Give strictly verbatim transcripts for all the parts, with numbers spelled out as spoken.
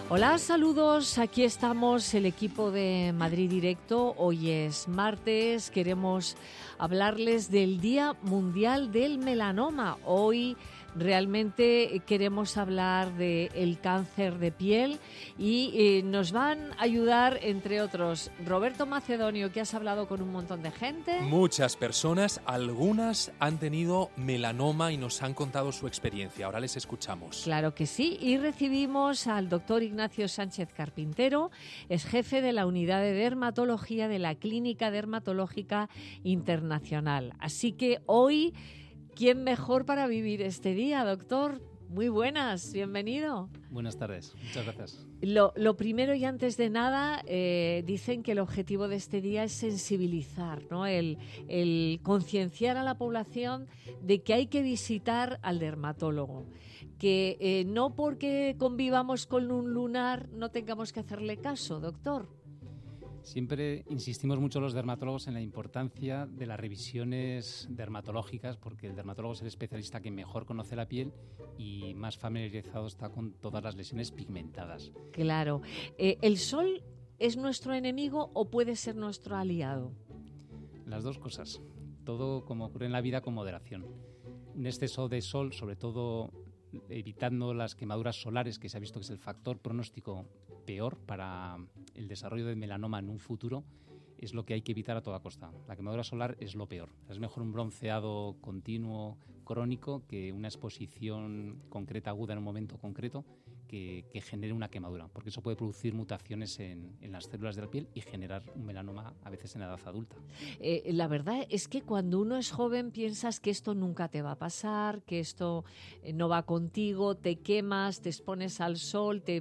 Hola, saludos. Aquí estamos, el equipo de Madrid Directo. Hoy es martes. Queremos hablarles del Día Mundial del Melanoma. Hoy realmente queremos hablar del cáncer de piel y eh, nos van a ayudar, entre otros, Roberto Macedonio, que has hablado con un montón de gente. Muchas personas, algunas han tenido melanoma y nos han contado su experiencia. Ahora les escuchamos. Claro que sí. Y recibimos al doctor Ignacio Sánchez Carpintero, es jefe de la Unidad de Dermatología de la Clínica Dermatológica Internacional. Así que hoy, ¿quién mejor para vivir este día, doctor? Muy buenas, bienvenido. Buenas tardes, muchas gracias. Lo, lo primero y antes de nada, eh, dicen que el objetivo de este día es sensibilizar, ¿no? El, el concienciar a la población de que hay que visitar al dermatólogo, que eh, no porque convivamos con un lunar no tengamos que hacerle caso, doctor. Siempre insistimos mucho los dermatólogos en la importancia de las revisiones dermatológicas, porque el dermatólogo es el especialista que mejor conoce la piel y más familiarizado está con todas las lesiones pigmentadas. Claro. Eh, ¿El sol es nuestro enemigo o puede ser nuestro aliado? Las dos cosas. Todo, como ocurre en la vida, con moderación. Un exceso de sol, sobre todo evitando las quemaduras solares, que se ha visto que es el factor pronóstico peor para el desarrollo de melanoma en un futuro, es lo que hay que evitar a toda costa. La quemadura solar es lo peor. Es mejor un bronceado continuo, crónico, que una exposición concreta, aguda en un momento concreto, que, que genere una quemadura, porque eso puede producir mutaciones en, en las células de la piel y generar un melanoma a veces en edad adulta. Eh, la verdad es que cuando uno es joven piensas que esto nunca te va a pasar, que esto eh, no va contigo, te quemas, te expones al sol, te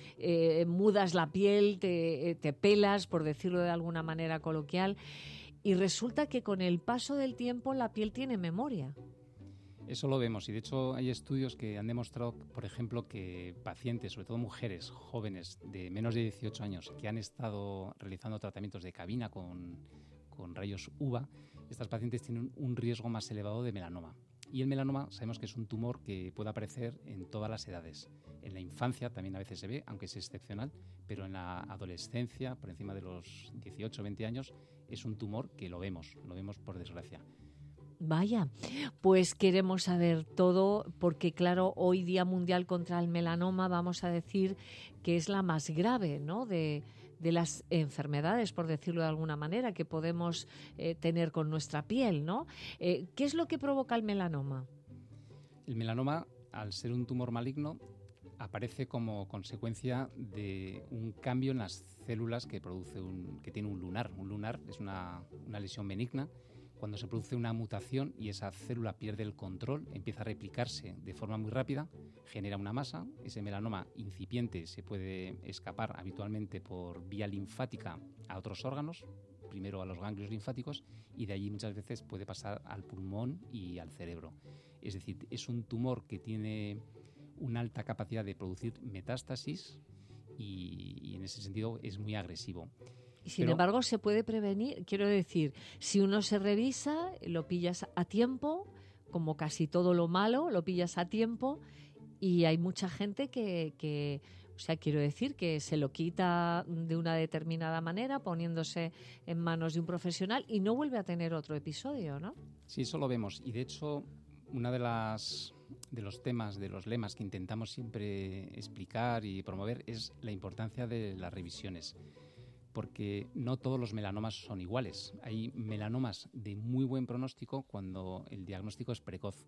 eh, mudas la piel, te, eh, te pelas, por decirlo de alguna manera coloquial, y resulta que con el paso del tiempo la piel tiene memoria. Eso lo vemos y de hecho hay estudios que han demostrado, por ejemplo, que pacientes, sobre todo mujeres jóvenes de menos de dieciocho años que han estado realizando tratamientos de cabina con, con rayos U V A, estas pacientes tienen un riesgo más elevado de melanoma. Y el melanoma sabemos que es un tumor que puede aparecer en todas las edades. En la infancia también a veces se ve, aunque es excepcional, pero en la adolescencia, por encima de los dieciocho o veinte años, es un tumor que lo vemos, lo vemos por desgracia. Vaya, pues queremos saber todo porque, claro, hoy Día Mundial contra el Melanoma vamos a decir que es la más grave, ¿no?, de, de las enfermedades, por decirlo de alguna manera, que podemos eh, tener con nuestra piel, ¿no? Eh, ¿Qué es lo que provoca el melanoma? El melanoma, al ser un tumor maligno, aparece como consecuencia de un cambio en las células que produce un, que tiene un lunar. Un lunar es una, una lesión benigna. Cuando se produce una mutación y esa célula pierde el control, empieza a replicarse de forma muy rápida, genera una masa. Ese melanoma incipiente se puede escapar habitualmente por vía linfática a otros órganos, primero a los ganglios linfáticos, y de allí muchas veces puede pasar al pulmón y al cerebro. Es decir, es un tumor que tiene una alta capacidad de producir metástasis y, y en ese sentido es muy agresivo. Y sin Pero, embargo se puede prevenir, quiero decir, si uno se revisa, lo pillas a tiempo, como casi todo lo malo, lo pillas a tiempo, y hay mucha gente que, que, o sea, quiero decir, que se lo quita de una determinada manera, poniéndose en manos de un profesional y no vuelve a tener otro episodio, ¿no? Sí, eso lo vemos. Y de hecho, una de las de los temas, de los lemas que intentamos siempre explicar y promover es la importancia de las revisiones. Porque no todos los melanomas son iguales. Hay melanomas de muy buen pronóstico cuando el diagnóstico es precoz.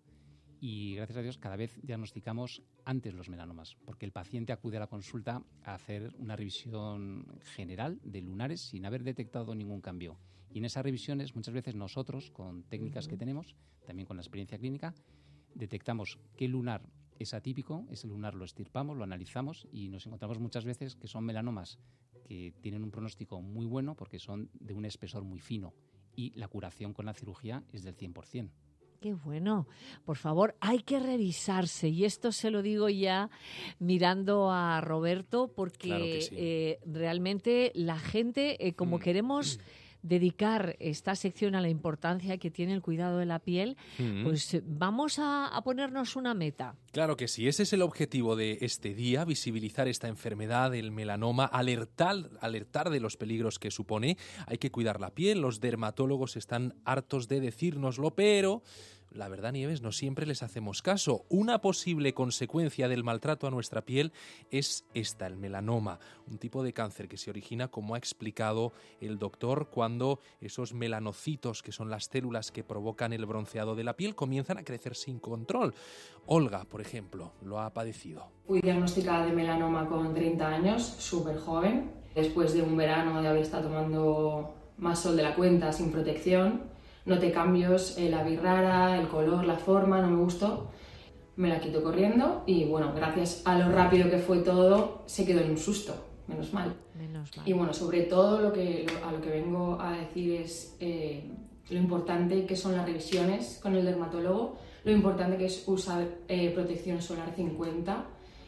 Y gracias a Dios cada vez diagnosticamos antes los melanomas, porque el paciente acude a la consulta a hacer una revisión general de lunares sin haber detectado ningún cambio. Y en esas revisiones muchas veces nosotros, con técnicas que tenemos, también con la experiencia clínica, detectamos qué lunar es atípico, ese lunar lo estirpamos, lo analizamos y nos encontramos muchas veces que son melanomas que tienen un pronóstico muy bueno porque son de un espesor muy fino y la curación con la cirugía es del cien por ciento. Qué bueno. Por favor, hay que revisarse. Y esto se lo digo ya mirando a Roberto porque Claro que sí. eh, realmente la gente, eh, como mm. queremos dedicar esta sección a la importancia que tiene el cuidado de la piel, mm. pues vamos a, a ponernos una meta. Claro que sí, ese es el objetivo de este día, visibilizar esta enfermedad, el melanoma, alertar, alertar de los peligros que supone. Hay que cuidar la piel, los dermatólogos están hartos de decírnoslo, pero la verdad, Nieves, no siempre les hacemos caso. Una posible consecuencia del maltrato a nuestra piel es esta, el melanoma, un tipo de cáncer que se origina, como ha explicado el doctor, cuando esos melanocitos, que son las células que provocan el bronceado de la piel, comienzan a crecer sin control. Olga, por ejemplo, lo ha padecido. Fui diagnosticada de melanoma con treinta años, súper joven, después de un verano de haber estado tomando más sol de la cuenta, sin protección. Noté cambios, eh, la vi rara, el color, la forma, no me gustó. Me la quito corriendo y bueno, gracias a lo rápido que fue todo, se quedó en un susto, menos mal. Menos mal. Y bueno, sobre todo lo que, lo, a lo que vengo a decir es eh, lo importante que son las revisiones con el dermatólogo, lo importante que es usar eh, protección solar cincuenta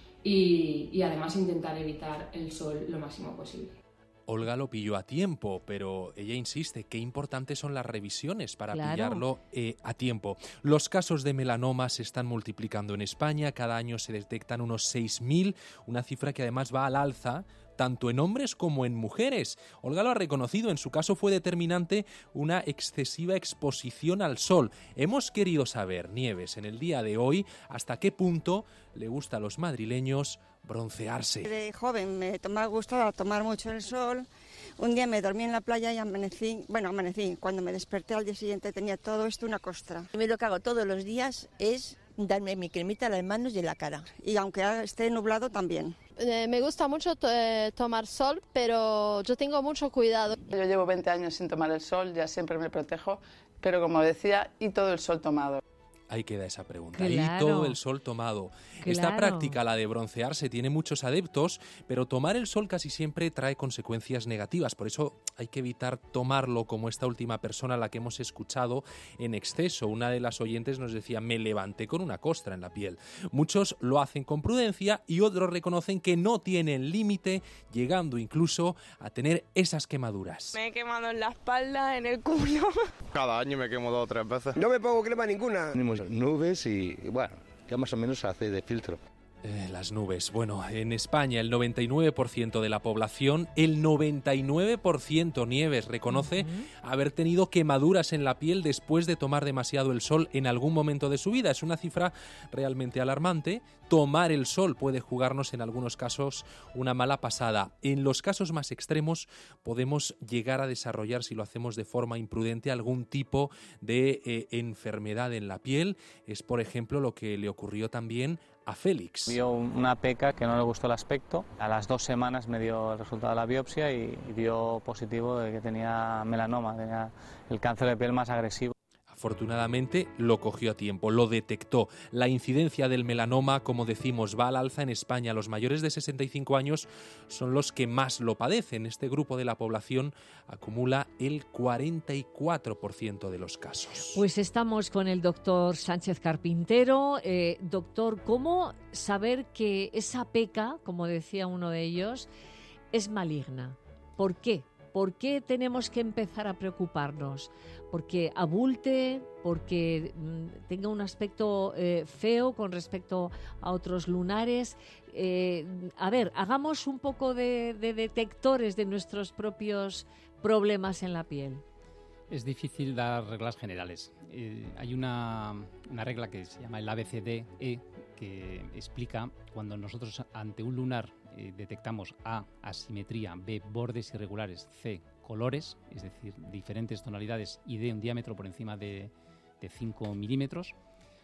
y, y además intentar evitar el sol lo máximo posible. Olga lo pilló a tiempo, pero ella insiste, qué importantes son las revisiones para claro. pillarlo eh, a tiempo. Los casos de melanoma se están multiplicando en España, cada año se detectan unos seis mil, una cifra que además va al alza, tanto en hombres como en mujeres. Olga lo ha reconocido, en su caso fue determinante una excesiva exposición al sol. Hemos querido saber, Nieves, en el día de hoy, hasta qué punto le gusta a los madrileños broncearse. De joven me tomaba gusto tomar mucho el sol. Un día me dormí en la playa y amanecí, bueno, amanecí, cuando me desperté al día siguiente tenía todo esto una costra. A mí lo que hago todos los días es darme mi cremita en las manos y en la cara. Y aunque esté nublado también. Eh, me gusta mucho eh, tomar sol, pero yo tengo mucho cuidado. Yo llevo veinte años sin tomar el sol, ya siempre me protejo, pero como decía, y todo el sol tomado. Ahí queda esa pregunta. Claro. Y todo el sol tomado. Claro. Esta práctica, la de broncearse, tiene muchos adeptos, pero tomar el sol casi siempre trae consecuencias negativas. Por eso hay que evitar tomarlo como esta última persona a la que hemos escuchado en exceso. Una de las oyentes nos decía, me levanté con una costra en la piel. Muchos lo hacen con prudencia y otros reconocen que no tienen límite, llegando incluso a tener esas quemaduras. Me he quemado en la espalda, en el culo. Cada año me quemo dos o tres veces. No me pongo crema ninguna. Tenemos nubes y, bueno, ya más o menos hace de filtro. Eh, las nubes. Bueno, en España el noventa y nueve por ciento de la población, el noventa y nueve por ciento, Nieves, reconoce uh-huh. haber tenido quemaduras en la piel después de tomar demasiado el sol en algún momento de su vida. Es una cifra realmente alarmante. Tomar el sol puede jugarnos en algunos casos una mala pasada. En los casos más extremos podemos llegar a desarrollar, si lo hacemos de forma imprudente, algún tipo de eh, enfermedad en la piel. Es, por ejemplo, lo que le ocurrió también a Félix. Vio una peca que no le gustó el aspecto. A las dos semanas me dio el resultado de la biopsia y, y dio positivo de que tenía melanoma, tenía el cáncer de piel más agresivo. Afortunadamente lo cogió a tiempo, lo detectó. La incidencia del melanoma, como decimos, va al alza en España. Los mayores de sesenta y cinco años son los que más lo padecen. Este grupo de la población acumula el cuarenta y cuatro por ciento de los casos. Pues estamos con el doctor Sánchez Carpintero. Eh, doctor, ¿cómo saber que esa peca, como decía uno de ellos, es maligna? ¿Por qué? ¿Por qué tenemos que empezar a preocuparnos? ¿Porque abulte? ¿Porque mm, tenga un aspecto eh, feo con respecto a otros lunares? Eh, a ver, hagamos un poco de, de detectores de nuestros propios problemas en la piel. Es difícil dar reglas generales. Eh, hay una, una regla que se llama el A B C D E que explica cuando nosotros ante un lunar eh, detectamos A, asimetría, B, bordes irregulares, C, colores, es decir, diferentes tonalidades, y D, un diámetro por encima de, de cinco milímetros,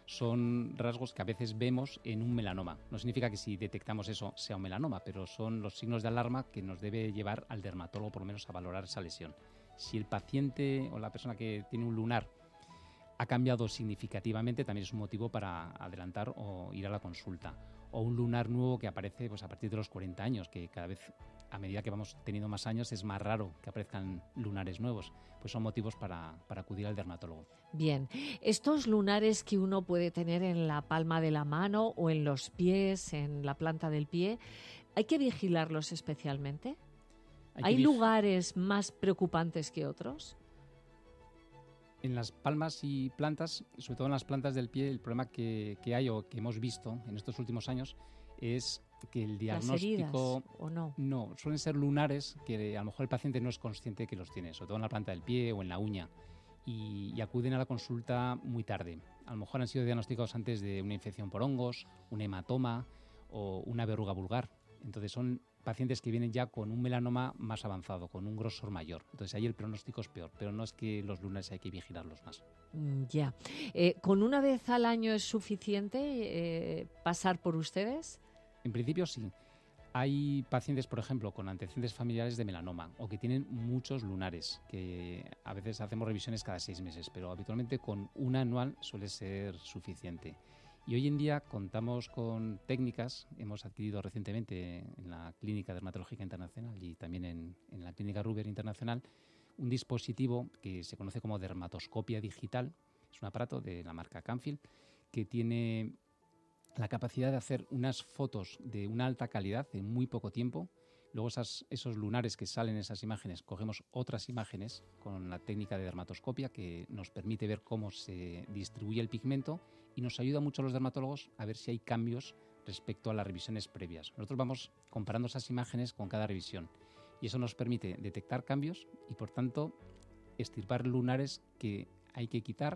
son rasgos que a veces vemos en un melanoma. No significa que si detectamos eso sea un melanoma, pero son los signos de alarma que nos debe llevar al dermatólogo por lo menos a valorar esa lesión. Si el paciente o la persona que tiene un lunar ha cambiado significativamente, también es un motivo para adelantar o ir a la consulta. O un lunar nuevo que aparece pues, a partir de los cuarenta años, que cada vez, a medida que vamos teniendo más años, es más raro que aparezcan lunares nuevos. Pues son motivos para, para acudir al dermatólogo. Bien, estos lunares que uno puede tener en la palma de la mano o en los pies, en la planta del pie, ¿hay que vigilarlos especialmente? ¿Hay, ¿Hay lugares más preocupantes que otros? En las palmas y plantas, sobre todo en las plantas del pie, el problema que, que hay o que hemos visto en estos últimos años es que el diagnóstico... ¿Las heridas, o no? No, suelen ser lunares que a lo mejor el paciente no es consciente que los tiene, sobre todo en la planta del pie o en la uña, y, y acuden a la consulta muy tarde. A lo mejor han sido diagnosticados antes de una infección por hongos, un hematoma o una verruga vulgar. Entonces son pacientes que vienen ya con un melanoma más avanzado, con un grosor mayor. Entonces ahí el pronóstico es peor, pero no es que los lunares hay que vigilarlos más. Mm, ya. Eh, ¿Con una vez al año es suficiente eh, pasar por ustedes? En principio sí. Hay pacientes, por ejemplo, con antecedentes familiares de melanoma o que tienen muchos lunares, que a veces hacemos revisiones cada seis meses, pero habitualmente con una anual suele ser suficiente. Y hoy en día contamos con técnicas, hemos adquirido recientemente en la Clínica Dermatológica Internacional y también en, en la Clínica Ruber Internacional, un dispositivo que se conoce como dermatoscopia digital. Es un aparato de la marca Canfield que tiene la capacidad de hacer unas fotos de una alta calidad en muy poco tiempo. Luego esas, esos lunares que salen en esas imágenes, cogemos otras imágenes con la técnica de dermatoscopia que nos permite ver cómo se distribuye el pigmento y nos ayuda mucho a los dermatólogos a ver si hay cambios respecto a las revisiones previas. Nosotros vamos comparando esas imágenes con cada revisión y eso nos permite detectar cambios y, por tanto, extirpar lunares que hay que quitar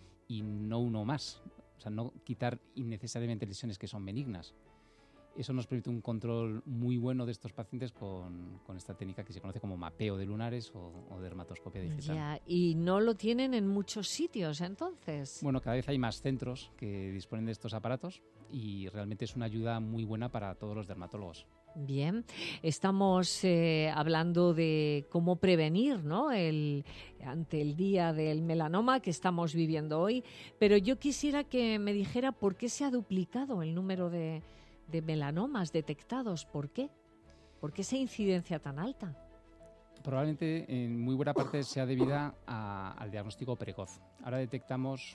y no uno más. O sea, no quitar innecesariamente lesiones que son benignas. Eso nos permite un control muy bueno de estos pacientes con, con esta técnica que se conoce como mapeo de lunares o, o dermatoscopia digital. Ya, y no lo tienen en muchos sitios, entonces. Bueno, cada vez hay más centros que disponen de estos aparatos y realmente es una ayuda muy buena para todos los dermatólogos. Bien, estamos eh, hablando de cómo prevenir, ¿no?, el, ante el día del melanoma que estamos viviendo hoy, pero yo quisiera que me dijera por qué se ha duplicado el número de, de melanomas detectados. ¿Por qué? ¿Por qué esa incidencia tan alta? Probablemente en muy buena parte sea debida a, al diagnóstico precoz. Ahora detectamos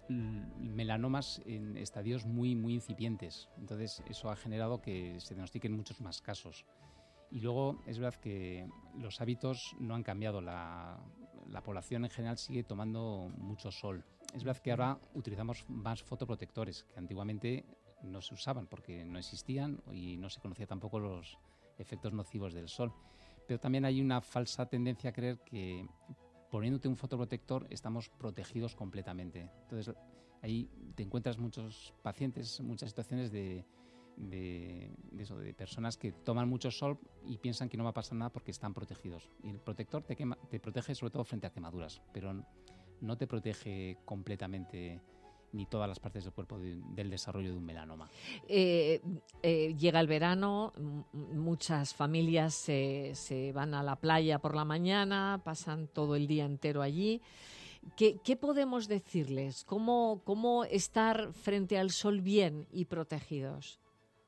melanomas en estadios muy, muy incipientes. Entonces eso ha generado que se diagnostiquen muchos más casos. Y luego es verdad que los hábitos no han cambiado. La, la población en general sigue tomando mucho sol. Es verdad que ahora utilizamos más fotoprotectores que antiguamente no se usaban porque no existían y no se conocía tampoco los efectos nocivos del sol. Pero también hay una falsa tendencia a creer que poniéndote un fotoprotector estamos protegidos completamente. Entonces ahí te encuentras muchos pacientes, muchas situaciones de, de, de, eso, de personas que toman mucho sol y piensan que no va a pasar nada porque están protegidos. Y el protector te, quema, te protege sobre todo frente a quemaduras, pero no te protege completamente ni todas las partes del cuerpo de, del desarrollo de un melanoma. Eh, eh, llega el verano, m- muchas familias se, se van a la playa por la mañana, pasan todo el día entero allí. ¿Qué, qué podemos decirles? ¿Cómo, ¿Cómo estar frente al sol bien y protegidos?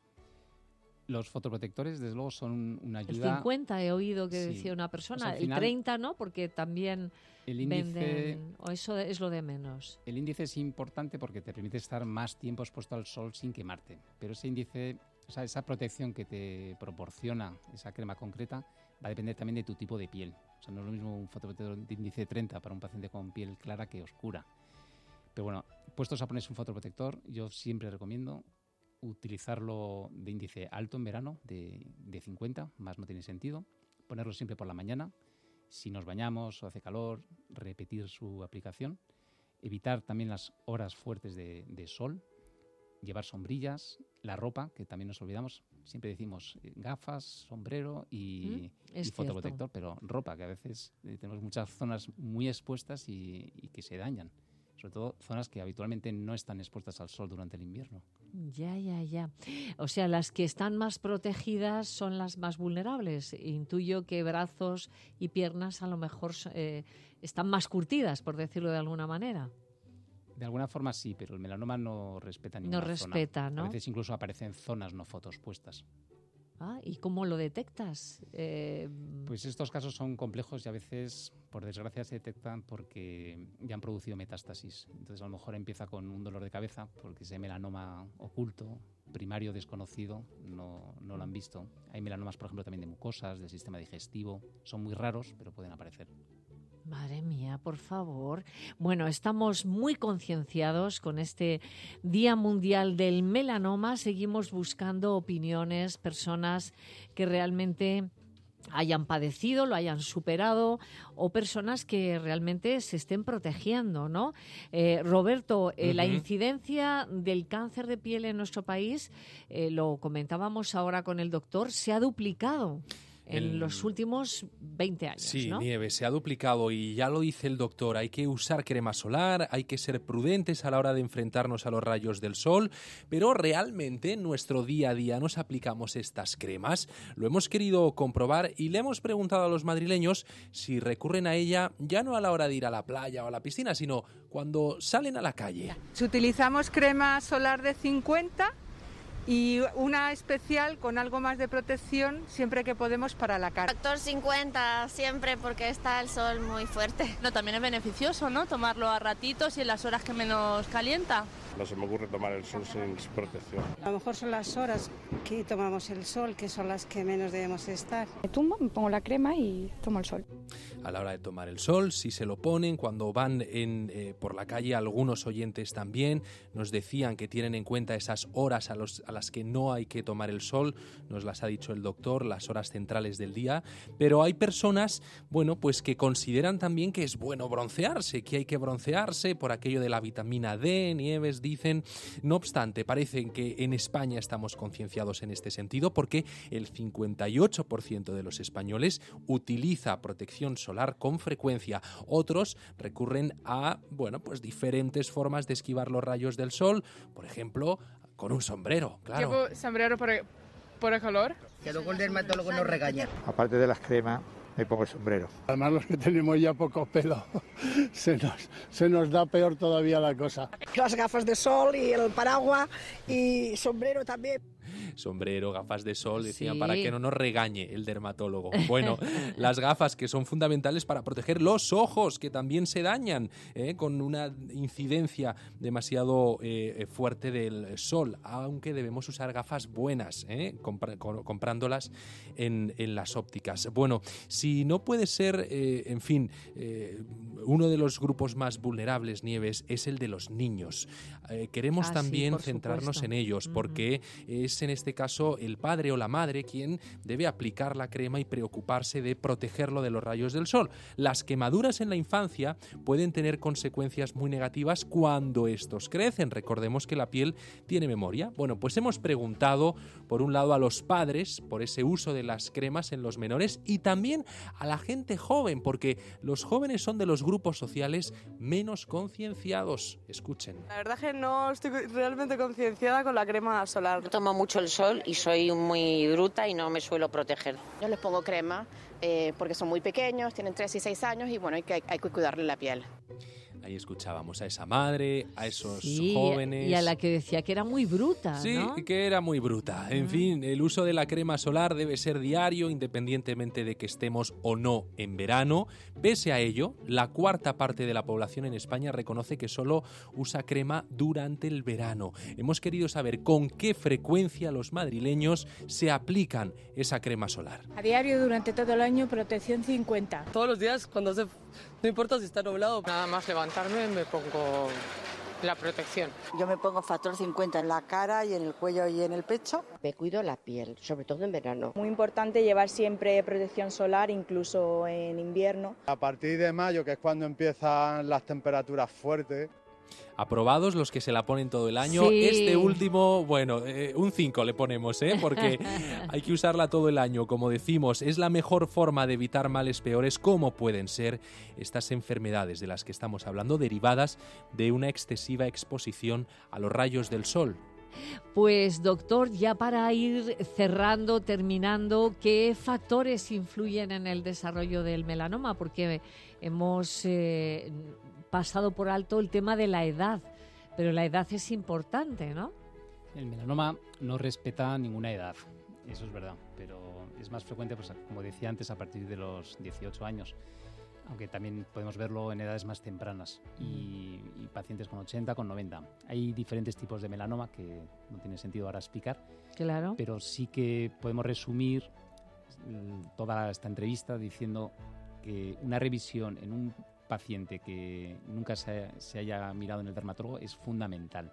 Los fotoprotectores, desde luego, son una ayuda... El cincuenta he oído que sí. decía una persona, Pues al el final, treinta no, porque también el índice, venden... O eso es lo de menos. El índice es importante porque te permite estar más tiempo expuesto al sol sin quemarte. Pero ese índice, o sea, esa protección que te proporciona esa crema concreta va a depender también de tu tipo de piel. O sea, no es lo mismo un fotoprotector de índice treinta para un paciente con piel clara que oscura. Pero bueno, puestos a ponerse un fotoprotector, yo siempre recomiendo utilizarlo de índice alto en verano, de, de cincuenta, más no tiene sentido. Ponerlo siempre por la mañana. Si nos bañamos o hace calor, repetir su aplicación. Evitar también las horas fuertes de, de sol. Llevar sombrillas, la ropa, que también nos olvidamos. Siempre decimos eh, gafas, sombrero y, mm, y fotoprotector, pero ropa, que a veces eh, tenemos muchas zonas muy expuestas y, y que se dañan. Sobre todo zonas que habitualmente no están expuestas al sol durante el invierno. Ya, ya, ya. O sea, las que están más protegidas son las más vulnerables. Intuyo que brazos y piernas a lo mejor eh, están más curtidas, por decirlo de alguna manera. De alguna forma sí, pero el melanoma no respeta ninguna No respeta, zona. ¿no? A veces incluso aparecen zonas no fotoexpuestas. Ah, ¿y cómo lo detectas? Eh... Pues estos casos son complejos y a veces, por desgracia, se detectan porque ya han producido metástasis. Entonces, a lo mejor empieza con un dolor de cabeza porque ese melanoma oculto, primario, desconocido, no, no lo han visto. Hay melanomas, por ejemplo, también de mucosas, del sistema digestivo. Son muy raros, pero pueden aparecer. Madre mía, por favor. Bueno, estamos muy concienciados con este Día Mundial del Melanoma. Seguimos buscando opiniones, personas que realmente hayan padecido, lo hayan superado, o personas que realmente se estén protegiendo, ¿no? Eh, Roberto, eh, uh-huh. la incidencia del cáncer de piel en nuestro país, eh, lo comentábamos ahora con el doctor, se ha duplicado en el... los últimos veinte años, sí, ¿no? Nieves, se ha duplicado y ya lo dice el doctor, hay que usar crema solar, hay que ser prudentes a la hora de enfrentarnos a los rayos del sol, pero realmente en nuestro día a día nos aplicamos estas cremas. Lo hemos querido comprobar y le hemos preguntado a los madrileños si recurren a ella ya no a la hora de ir a la playa o a la piscina, sino cuando salen a la calle. Si utilizamos crema solar de cincuenta y una especial con algo más de protección siempre que podemos para la cara. Factor cincuenta siempre porque está el sol muy fuerte. No, también es beneficioso, ¿no? Tomarlo a ratitos y en las horas que menos calienta. No se me ocurre tomar el sol sin protección. A lo mejor son las horas que tomamos el sol, que son las que menos debemos estar. Me tumbo, me pongo la crema y tomo el sol. A la hora de tomar el sol, si se lo ponen, cuando van en, eh, por la calle, algunos oyentes también nos decían que tienen en cuenta esas horas a, los, a las que no hay que tomar el sol, nos las ha dicho el doctor, las horas centrales del día, pero hay personas, bueno, pues que consideran también que es bueno broncearse, que hay que broncearse por aquello de la vitamina D, Nieves, dicen. No obstante, parece que en España estamos concienciados en este sentido porque el cincuenta y ocho por ciento de los españoles utiliza protección solar con frecuencia. Otros recurren a, bueno, pues diferentes formas de esquivar los rayos del sol, por ejemplo, con un sombrero, claro. ¿Llevo sombrero por el, por el calor? Que luego el dermatólogo nos regaña. Aparte de las cremas, me pongo el sombrero. Además, los que tenemos ya poco pelo, se nos, se nos da peor todavía la cosa. Las gafas de sol y el paraguas y sombrero también. Sombrero, gafas de sol, decían, Sí. para que no nos regañe el dermatólogo. Bueno, las gafas que son fundamentales para proteger los ojos, que también se dañan ¿eh? con una incidencia demasiado eh, fuerte del sol, aunque debemos usar gafas buenas, ¿eh? Compra- co- comprándolas en, en las ópticas. Bueno, si no puede ser, eh, en fin, eh, uno de los grupos más vulnerables, Nieves, es el de los niños. Eh, queremos Ah, sí, también por centrarnos supuesto. en ellos, Ujú. porque es en este caso el padre o la madre quien debe aplicar la crema y preocuparse de protegerlo de los rayos del sol. Las quemaduras en la infancia pueden tener consecuencias muy negativas cuando estos crecen. Recordemos que la piel tiene memoria. Bueno, pues hemos preguntado, por un lado, a los padres por ese uso de las cremas en los menores y también a la gente joven, porque los jóvenes son de los grupos sociales menos concienciados. Escuchen. La verdad es que no estoy realmente concienciada con la crema solar. Yo tomo mucho el sol y soy muy bruta y no me suelo proteger. Yo les pongo crema eh, porque son muy pequeños, tienen tres y seis años y bueno, hay que, hay que cuidarle la piel. Ahí escuchábamos a esa madre, a esos Sí, jóvenes. y a la que decía que era muy bruta, Sí, ¿no? que era muy bruta. En fin, el uso de la crema solar debe ser diario, independientemente de que estemos o no en verano. Pese a ello, la cuarta parte de la población en España reconoce que solo usa crema durante el verano. Hemos querido saber con qué frecuencia los madrileños se aplican esa crema solar. A diario durante todo el año, protección cincuenta. Todos los días cuando hace... No importa si está nublado. Nada más levantarme me pongo la protección. Yo me pongo factor cincuenta en la cara y en el cuello y en el pecho. Me cuido la piel, sobre todo en verano. Muy importante llevar siempre protección solar, incluso en invierno. A partir de mayo, que es cuando empiezan las temperaturas fuertes. Aprobados los que se la ponen todo el año. Sí. Este último, bueno, eh, un cinco le ponemos, ¿eh? Porque hay que usarla todo el año. Como decimos, es la mejor forma de evitar males peores, como pueden ser estas enfermedades de las que estamos hablando, derivadas de una excesiva exposición a los rayos del sol. Pues doctor, ya para ir cerrando, terminando, ¿qué factores influyen en el desarrollo del melanoma? Porque hemos eh, pasado por alto el tema de la edad, pero la edad es importante, ¿no? El melanoma no respeta ninguna edad. eso es verdad, pero es más frecuente, pues, como decía antes, a partir de los dieciocho años, aunque también podemos verlo en edades más tempranas y, y pacientes con ochenta, con noventa. Hay diferentes tipos de melanoma que no tiene sentido ahora explicar, claro, pero sí que podemos resumir toda esta entrevista diciendo que una revisión en un paciente que nunca se, se haya mirado en el dermatólogo es fundamental.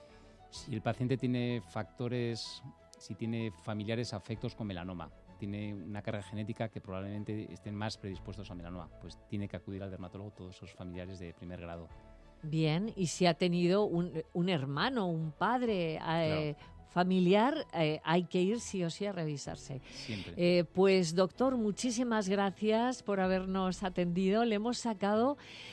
Si el paciente tiene factores, si tiene familiares afectos con melanoma, tiene una carga genética que probablemente estén más predispuestos a melanoma, pues tiene que acudir al dermatólogo todos esos familiares de primer grado. Bien, y si ha tenido un, un hermano, un padre eh, claro. familiar, eh, hay que ir sí o sí a revisarse. Siempre. Eh, pues doctor, muchísimas gracias por habernos atendido. Le hemos sacado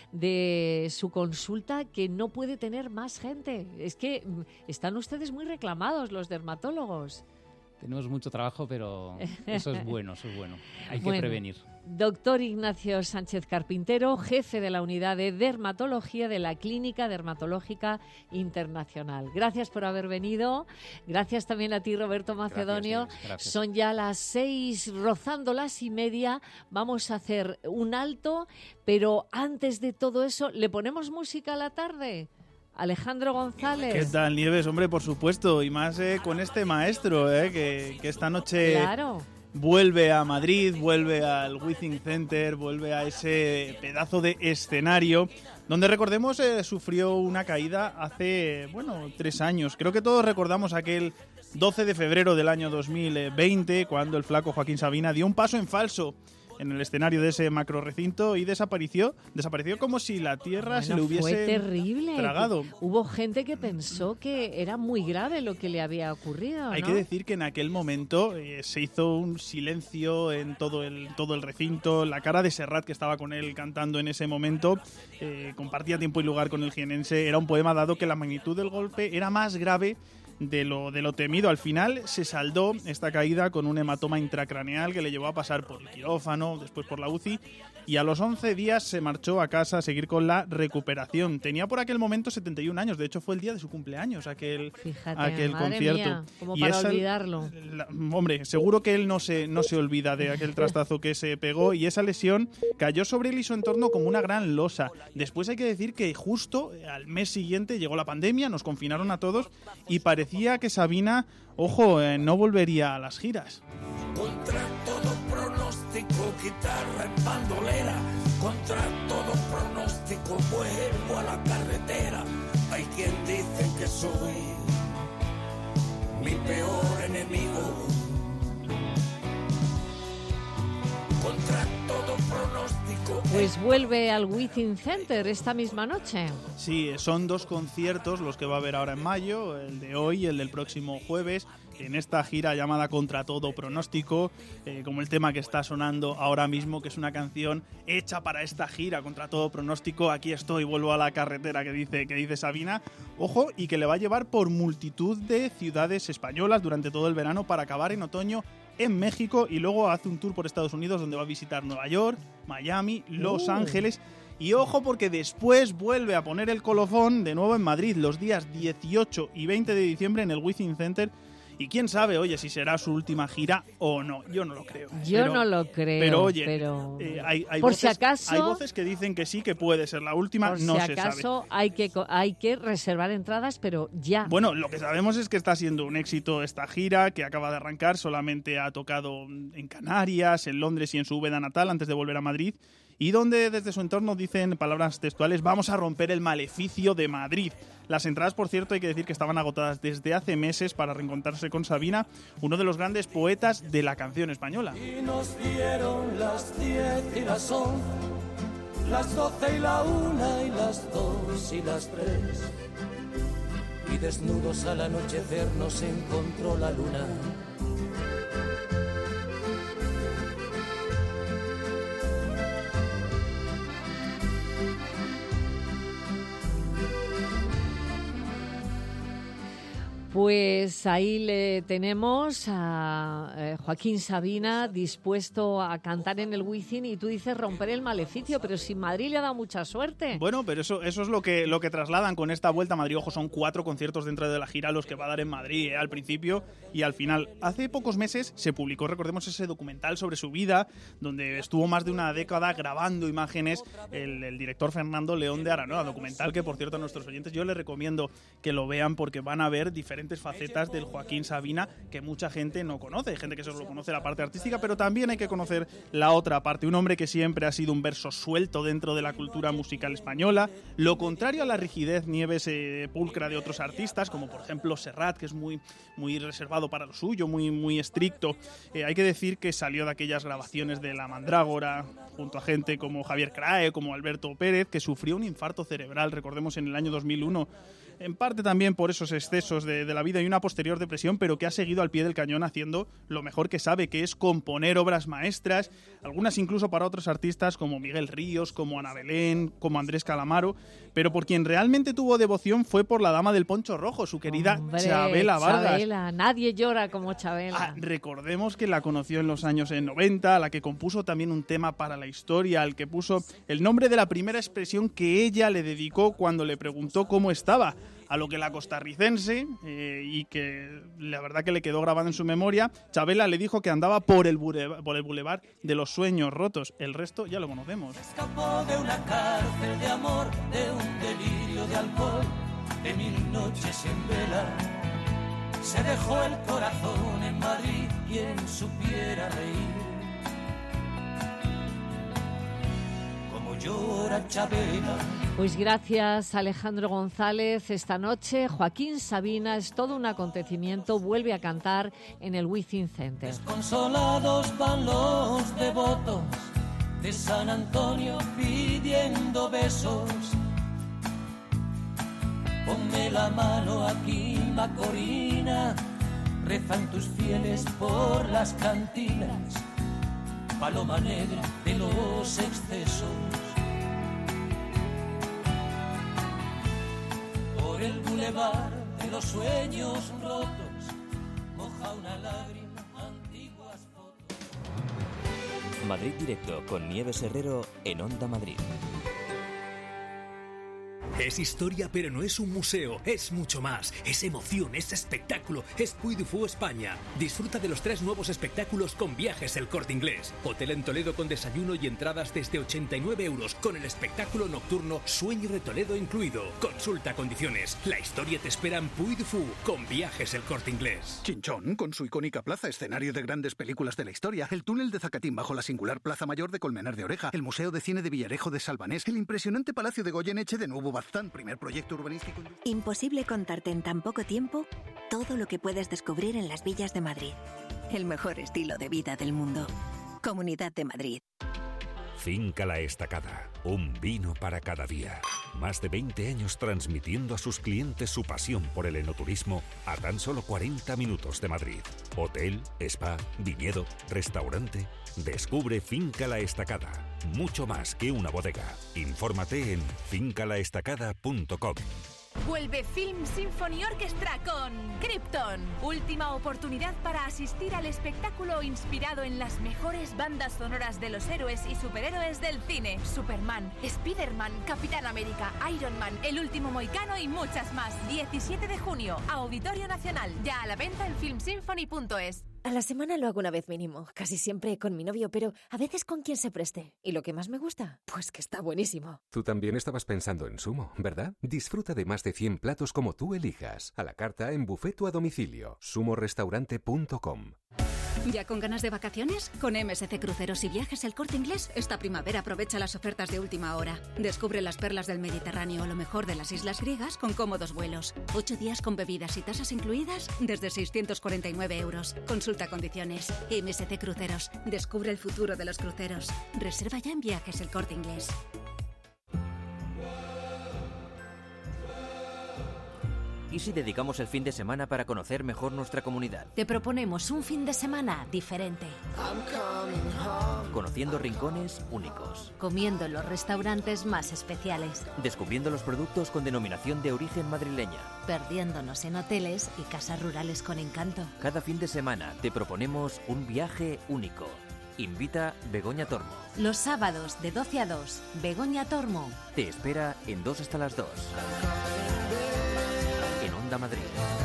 de su consulta que no puede tener más gente. Es que están ustedes muy reclamados los dermatólogos. Tenemos mucho trabajo, pero eso es bueno, eso es bueno. Hay que bueno, prevenir. Doctor Ignacio Sánchez Carpintero, jefe de la unidad de dermatología de la Clínica Dermatológica Internacional. Gracias por haber venido. Gracias también a ti, Roberto Macedonio. Gracias, gracias. Son ya las seis, rozando las y media. Vamos a hacer un alto, pero antes de todo eso, ¿le ponemos música a la tarde? Alejandro González. ¿Qué tal, Nieves? Hombre, por supuesto, y más eh, con este maestro, eh, que, que esta noche claro. vuelve a Madrid, vuelve al Withing Center, vuelve a ese pedazo de escenario, donde recordemos eh, sufrió una caída hace, bueno, tres años. Creo que todos recordamos aquel doce de febrero del año dos mil veinte, cuando el flaco Joaquín Sabina dio un paso en falso en el escenario de ese macro recinto y desapareció, desapareció como si la tierra bueno, se le hubiese fue terrible. tragado. Hubo gente que pensó que era muy grave lo que le había ocurrido, Hay ¿no? que decir que en aquel momento eh, se hizo un silencio en todo el, todo el recinto. La cara de Serrat, que estaba con él cantando en ese momento, eh, compartía tiempo y lugar con el jienense. Era un poema, dado que la magnitud del golpe era más grave de lo, de lo temido. Al final se saldó esta caída con un hematoma intracraneal que le llevó a pasar por el quirófano, después por la U C I, y a los once días se marchó a casa a seguir con la recuperación. Tenía por aquel momento setenta y un años, de hecho fue el día de su cumpleaños aquel, Fíjate, aquel madre concierto. Mía, como y para esa, olvidarlo. La, hombre, seguro que él no se, no se olvida de aquel trastazo que se pegó, y esa lesión cayó sobre él y su entorno como una gran losa. Después hay que decir que justo al mes siguiente llegó la pandemia, nos confinaron a todos y parecía que Sabina, ojo, eh, no volvería a las giras. Contra todo pronóstico, guitarra en bandolera. Contra todo pronóstico, vuelvo a la carretera. Hay quien dice que soy mi peor enemigo. Contra todo pronóstico. Pues vuelve al Withing Center esta misma noche. Sí, son dos conciertos los que va a haber ahora en mayo, el de hoy y el del próximo jueves, en esta gira llamada Contra todo pronóstico, eh, como el tema que está sonando ahora mismo, que es una canción hecha para esta gira, Contra todo pronóstico. Aquí estoy, vuelvo a la carretera, que dice, que dice Sabina. Ojo, y que le va a llevar por multitud de ciudades españolas durante todo el verano, para acabar en otoño en México, y luego hace un tour por Estados Unidos donde va a visitar Nueva York, Miami, Los uh. Ángeles. Y ojo, porque después vuelve a poner el colofón de nuevo en Madrid los días dieciocho y veinte de diciembre en el Withing Center. Y quién sabe, oye, si será su última gira o no. Yo no lo creo. Yo pero, no lo creo. Pero oye, pero... Eh, hay, hay, por voces, si acaso, hay voces que dicen que sí, que puede ser la última. por no si se acaso sabe. hay que hay que reservar entradas, pero ya. Bueno, lo que sabemos es que está siendo un éxito esta gira, que acaba de arrancar. Solamente ha tocado en Canarias, en Londres y en su Úbeda natal antes de volver a Madrid. Y donde desde su entorno dicen palabras textuales: vamos a romper el maleficio de Madrid. Las entradas, por cierto, hay que decir que estaban agotadas desde hace meses para reencontrarse con Sabina, uno de los grandes poetas de la canción española. Y nos dieron las diez y las once, las doce y la una y las dos y las tres. Y desnudos al anochecer nos encontró la luna. Pues ahí le tenemos a eh, Joaquín Sabina dispuesto a cantar en el Wizzing y tú dices romper el maleficio, pero si Madrid le ha dado mucha suerte. Bueno, pero eso, eso es lo que, lo que trasladan con esta vuelta a Madrid. Ojo, son cuatro conciertos dentro de la gira los que va a dar en Madrid, eh, al principio y al final. Hace pocos meses se publicó, recordemos, ese documental sobre su vida, donde estuvo más de una década grabando imágenes el, el director Fernando León de Aranoa, documental que, por cierto, a nuestros oyentes yo les recomiendo que lo vean porque van a ver diferentes facetas del Joaquín Sabina que mucha gente no conoce. Hay gente que solo conoce la parte artística, pero también hay que conocer la otra parte. Un hombre que siempre ha sido un verso suelto dentro de la cultura musical española, lo contrario a la rigidez Nieves eh, pulcra de otros artistas, como por ejemplo Serrat, que es muy, muy reservado para lo suyo, muy, muy estricto. Eh, hay que decir que salió de aquellas grabaciones de La Mandrágora junto a gente como Javier Crae, como Alberto Pérez, que sufrió un infarto cerebral, recordemos, en el año dos mil uno. En parte también por esos excesos de, de la vida y una posterior depresión, pero que ha seguido al pie del cañón haciendo lo mejor que sabe, que es componer obras maestras, algunas incluso para otros artistas como Miguel Ríos, como Ana Belén, como Andrés Calamaro, pero por quien realmente tuvo devoción fue por la dama del poncho rojo, su querida Hombre, Chabela Vargas. Chabela, nadie llora como Chabela. Ah, recordemos que la conoció en los años noventa, a la que compuso también un tema para la historia, al que puso el nombre de la primera expresión que ella le dedicó cuando le preguntó cómo estaba, a lo que la costarricense, eh, y que la verdad que le quedó grabado en su memoria, Chabela le dijo que andaba por el, bulevar, por el bulevar de los sueños rotos. El resto ya lo conocemos. Escapó de una cárcel de amor, de un delirio de alcohol, de mil noches en vela. Se dejó el corazón en Madrid, quien supiera reír. Como llora Chabela. Pues gracias, Alejandro González. Esta noche Joaquín Sabina es todo un acontecimiento, vuelve a cantar en el Wizzing Center. Desconsolados van los devotos de San Antonio pidiendo besos. Ponme la mano aquí, Macorina, rezan tus fieles por las cantinas, paloma negra de los excesos. Por el bulevar de los sueños rotos, moja una lágrima, antiguas fotos. Madrid Directo con Nieves Herrero en Onda Madrid. Es historia, pero no es un museo, es mucho más. Es emoción, es espectáculo, es Puy du Fou España. Disfruta de los tres nuevos espectáculos con Viajes El Corte Inglés. Hotel en Toledo con desayuno y entradas desde ochenta y nueve euros, con el espectáculo nocturno Sueño de Toledo incluido. Consulta condiciones. La historia te espera en Puy du Fou con Viajes El Corte Inglés. Chinchón, con su icónica plaza, escenario de grandes películas de la historia, el túnel de Zacatín bajo la singular Plaza Mayor de Colmenar de Oreja, el Museo de Cine de Villarejo de Salvanés, el impresionante Palacio de Goyeneche de Nuevo Baztán, primer proyecto urbanístico. Imposible contarte en tan poco tiempo todo lo que puedes descubrir en las villas de Madrid. El mejor estilo de vida del mundo. Comunidad de Madrid. Finca La Estacada, un vino para cada día. Más de veinte años transmitiendo a sus clientes su pasión por el enoturismo a tan solo cuarenta minutos de Madrid. Hotel, spa, viñedo, restaurante. Descubre Finca La Estacada. Mucho más que una bodega. Infórmate en finca la estacada punto com. Vuelve Film Symphony Orchestra con Krypton. Última oportunidad para asistir al espectáculo inspirado en las mejores bandas sonoras de los héroes y superhéroes del cine. Superman, Spider-Man, Capitán América, Iron Man, El Último Mohicano y muchas más. diecisiete de junio, Auditorio Nacional. Ya a la venta en film symphony punto es. A la semana lo hago una vez mínimo, casi siempre con mi novio, pero a veces con quien se preste. ¿Y lo que más me gusta? Pues que está buenísimo. Tú también estabas pensando en Sumo, ¿verdad? Disfruta de más de cien platos como tú elijas. A la carta, en buffet o a domicilio. sumo restaurante punto com. ¿Ya con ganas de vacaciones? Con M S C Cruceros y Viajes El Corte Inglés, esta primavera aprovecha las ofertas de última hora. Descubre las perlas del Mediterráneo o lo mejor de las islas griegas con cómodos vuelos. Ocho días con bebidas y tasas incluidas desde seiscientos cuarenta y nueve euros. Consulta condiciones. M S C Cruceros. Descubre el futuro de los cruceros. Reserva ya en Viajes El Corte Inglés. ¿Y si dedicamos el fin de semana para conocer mejor nuestra comunidad? Te proponemos un fin de semana diferente. Conociendo rincones únicos. Comiendo en los restaurantes más especiales. Descubriendo los productos con denominación de origen madrileña. Perdiéndonos en hoteles y casas rurales con encanto. Cada fin de semana te proponemos un viaje único. Invita Begoña Tormo. Los sábados de doce a dos, Begoña Tormo. Te espera en dos hasta las dos. En Onda Madrid.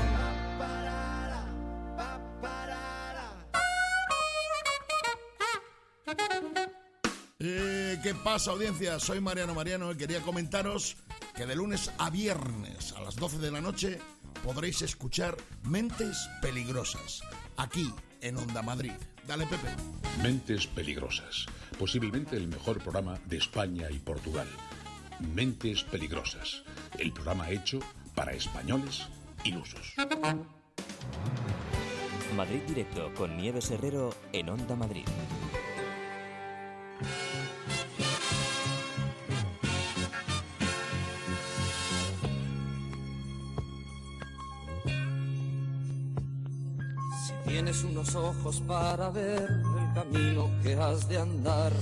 Eh, ¿Qué pasa, audiencia? Soy Mariano Mariano y quería comentaros que de lunes a viernes a las doce de la noche podréis escuchar Mentes Peligrosas, aquí en Onda Madrid. Dale, Pepe. Mentes Peligrosas, posiblemente el mejor programa de España y Portugal. Mentes Peligrosas, el programa hecho para españoles ilusos. Madrid Directo con Nieves Herrero en Onda Madrid. Tienes unos ojos para ver el camino que has de andar.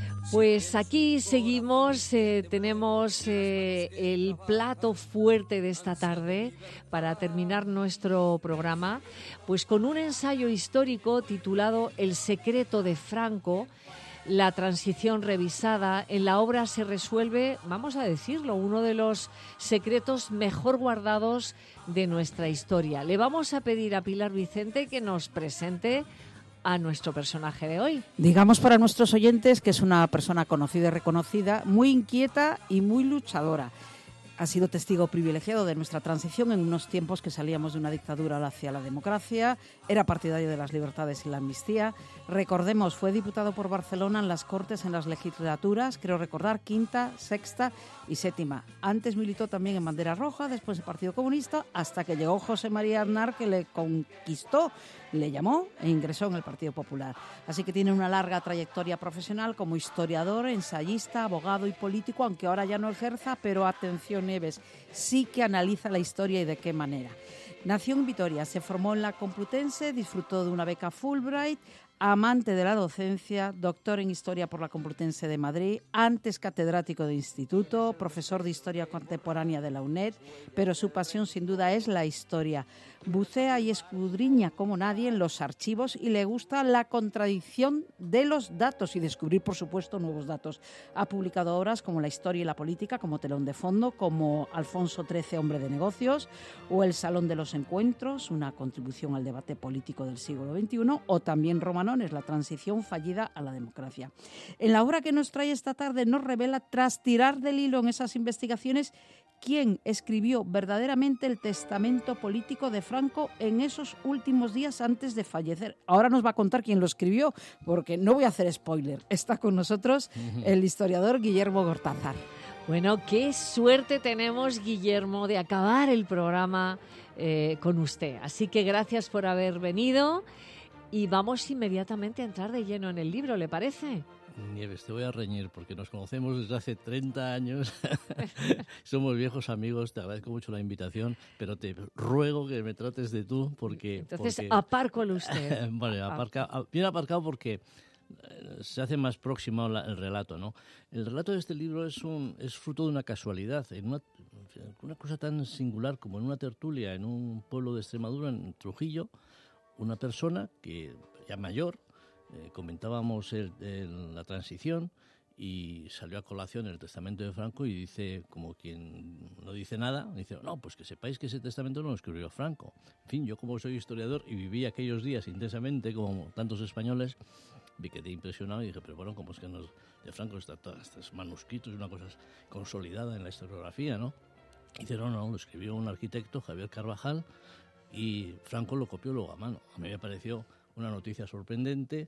Pues aquí seguimos, eh, tenemos eh, el plato fuerte de esta tarde para terminar nuestro programa, pues con un ensayo histórico titulado El secreto de Franco, la transición revisada. En la obra se resuelve, vamos a decirlo, uno de los secretos mejor guardados de nuestra historia. Le vamos a pedir a Pilar Vicente que nos presente a nuestro personaje de hoy. Digamos para nuestros oyentes que es una persona conocida y reconocida, muy inquieta y muy luchadora. Ha sido testigo privilegiado de nuestra transición en unos tiempos que salíamos de una dictadura hacia la democracia. Era partidario de las libertades y la amnistía. Recordemos, fue diputado por Barcelona en las Cortes en las legislaturas, creo recordar, quinta, sexta y séptima. Antes militó también en Bandera Roja, después el Partido Comunista, hasta que llegó José María Aznar, que le conquistó, le llamó e ingresó en el Partido Popular. Así que tiene una larga trayectoria profesional como historiador, ensayista, abogado y político, aunque ahora ya no ejerza, pero atención, Nieves, sí que analiza la historia y de qué manera. Nació en Vitoria, se formó en la Complutense, disfrutó de una beca Fulbright, amante de la docencia, doctor en Historia por la Complutense de Madrid, antes catedrático de instituto, profesor de Historia Contemporánea de la UNED, pero su pasión sin duda es la historia. Bucea y escudriña como nadie en los archivos y le gusta la contradicción de los datos y descubrir, por supuesto, nuevos datos. Ha publicado obras como La historia y la política, como telón de fondo, como Alfonso trece, hombre de negocios, o El salón de los encuentros, una contribución al debate político del siglo veintiuno, o también Romanones, la transición fallida a la democracia. En la obra que nos trae esta tarde nos revela, tras tirar del hilo en esas investigaciones, quién escribió verdaderamente el testamento político de Franco en esos últimos días antes de fallecer. Ahora nos va a contar quién lo escribió, porque no voy a hacer spoiler. Está con nosotros el historiador Guillermo Gortázar. Bueno, qué suerte tenemos, Guillermo, de acabar el programa eh, con usted. Así que gracias por haber venido y vamos inmediatamente a entrar de lleno en el libro, ¿le parece? Nieves, te voy a reñir porque nos conocemos desde hace treinta años. Somos viejos amigos, te agradezco mucho la invitación, pero te ruego que me trates de tú porque... Entonces, porque... apárcalo usted. Vale, aparca... bien aparcado porque se hace más próximo la, el relato, ¿no? El relato de este libro es, un, es fruto de una casualidad, en una, una cosa tan singular como en una tertulia en un pueblo de Extremadura, en Trujillo, una persona que ya mayor, Eh, comentábamos el, el, la transición y salió a colación el testamento de Franco y dice, como quien no dice nada, dice, no, pues que sepáis que ese testamento no lo escribió Franco. En fin, yo como soy historiador y viví aquellos días intensamente, como tantos españoles, me quedé impresionado y dije, pero bueno, ¿cómo es que nos, de Franco está todos estos manuscritos y una cosa consolidada en la historiografía, ¿no? Y dice, no, no, lo escribió un arquitecto, Javier Carvajal, y Franco lo copió luego a mano. A mí me pareció una noticia sorprendente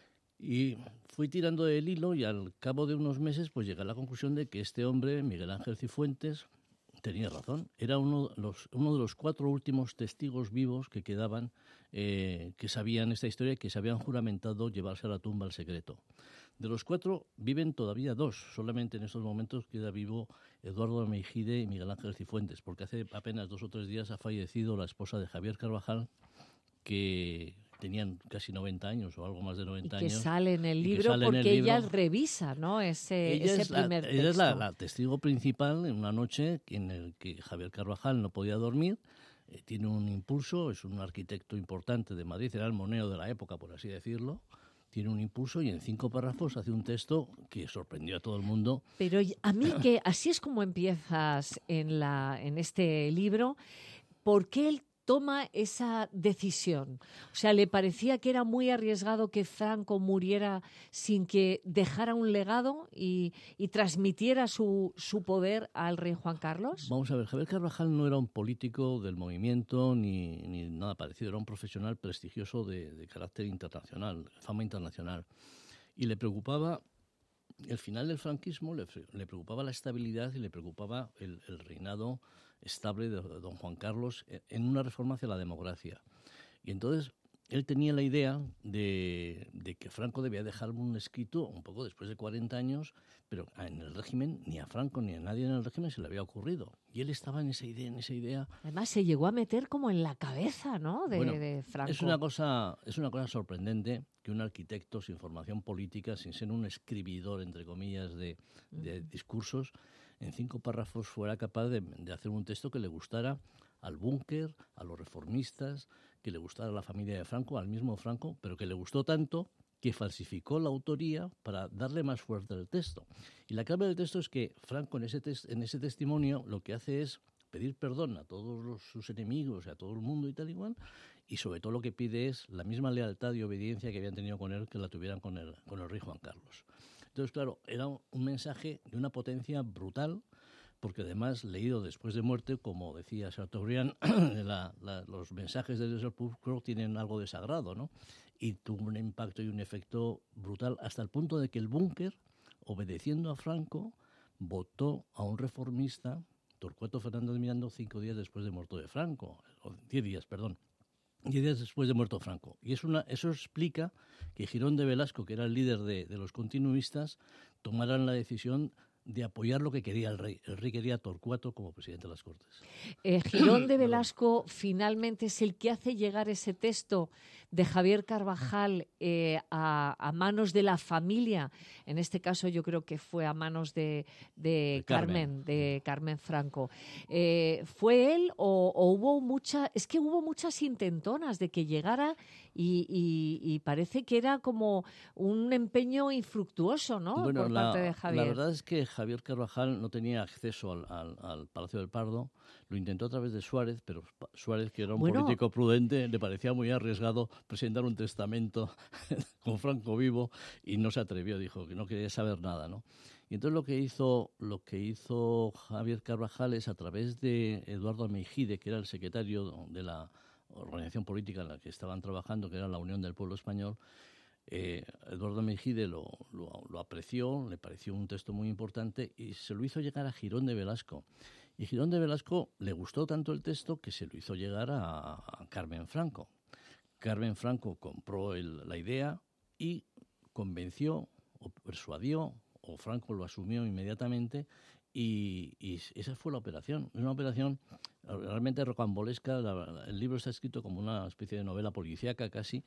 y fui tirando del hilo y al cabo de unos meses pues llegué a la conclusión de que este hombre, Miguel Ángel Cifuentes, tenía razón. Era uno, los, uno de los cuatro últimos testigos vivos que quedaban, eh, que sabían esta historia y que se habían juramentado llevarse a la tumba el secreto. De los cuatro viven todavía dos. Solamente en estos momentos queda vivo Eduardo de Meijide y Miguel Ángel Cifuentes, porque hace apenas dos o tres días ha fallecido la esposa de Javier Carvajal, que tenían casi noventa años o algo más de noventa y que años. Sale en el libro en porque el ella libro. revisa, ¿no? Ese, Ella ese es primer la, texto. Ella es la, la testigo principal en una noche en la que Javier Carvajal no podía dormir. Eh, tiene un impulso, es un arquitecto importante de Madrid, era el moneo de la época, por así decirlo. Tiene un impulso y en cinco párrafos hace un texto que sorprendió a todo el mundo. Pero a mí que así es como empiezas en, la, en este libro, ¿por qué él toma esa decisión? O sea, ¿le parecía que era muy arriesgado que Franco muriera sin que dejara un legado y, y transmitiera su, su poder al rey Juan Carlos? Vamos a ver, Javier Carvajal no era un político del movimiento ni, ni nada parecido, era un profesional prestigioso de, de carácter internacional, fama internacional. Y le preocupaba el final del franquismo, le, le preocupaba la estabilidad y le preocupaba el, el reinado estable de don Juan Carlos en una reforma hacia la democracia. Y entonces él tenía la idea de, de que Franco debía dejar un escrito un poco después de cuarenta años, pero en el régimen, ni a Franco ni a nadie en el régimen se le había ocurrido. Y él estaba en esa idea, en esa idea. Además se llegó a meter como en la cabeza, ¿no?, de, bueno, de Franco. Es una cosa, es una cosa sorprendente que un arquitecto sin formación política, sin ser un escribidor, entre comillas, de, de discursos, en cinco párrafos fuera capaz de, de hacer un texto que le gustara al búnker, a los reformistas, que le gustara a la familia de Franco, al mismo Franco, pero que le gustó tanto que falsificó la autoría para darle más fuerza al texto. Y la clave del texto es que Franco en ese, tes- en ese testimonio lo que hace es pedir perdón a todos los, sus enemigos, a todo el mundo y tal igual, y sobre todo lo que pide es la misma lealtad y obediencia que habían tenido con él, que la tuvieran con el, con el rey Juan Carlos. Entonces, claro, era un mensaje de una potencia brutal, porque además, leído después de muerte, como decía Chateaubriand, la, la, los mensajes de Sepulcro tienen algo de sagrado, ¿no? Y tuvo un impacto y un efecto brutal, hasta el punto de que el búnker, obedeciendo a Franco, votó a un reformista, Torcuato Fernández de Miranda, cinco días después de muerto de Franco, o diez días, perdón. Diez días después de muerto Franco. Y es una, eso explica que Girón de Velasco, que era el líder de, de los continuistas, tomaran la decisión de apoyar lo que quería el rey. El rey quería a Torcuato como presidente de las Cortes. Eh, Girón de Velasco finalmente es el que hace llegar ese texto de Javier Carvajal eh, a, a manos de la familia. En este caso yo creo que fue a manos de, de, de Carmen. Carmen, de Carmen Franco. Eh, ¿Fue él o, o hubo mucha, es que hubo muchas intentonas de que llegara y, y, y parece que era como un empeño infructuoso, ¿no? Bueno, por la, parte de Javier. La verdad es que Javier Carvajal no tenía acceso al, al, al Palacio del Pardo. Lo intentó a través de Suárez, pero Suárez, que era un bueno, político prudente, le parecía muy arriesgado presentar un testamento con Franco vivo y no se atrevió, dijo que no quería saber nada, ¿no? Y entonces lo que hizo, lo que hizo Javier Carvajal es, a través de Eduardo Meijide, que era el secretario de la organización política en la que estaban trabajando, que era la Unión del Pueblo Español, Eh, Eduardo Meijide lo, lo, lo apreció, le pareció un texto muy importante y se lo hizo llegar a Girón de Velasco. Y Girón de Velasco le gustó tanto el texto que se lo hizo llegar a, a Carmen Franco. Carmen Franco compró el, la idea y convenció o persuadió, o Franco lo asumió inmediatamente, y, y esa fue la operación. Es una operación realmente rocambolesca. La, el libro está escrito como una especie de novela policíaca casi,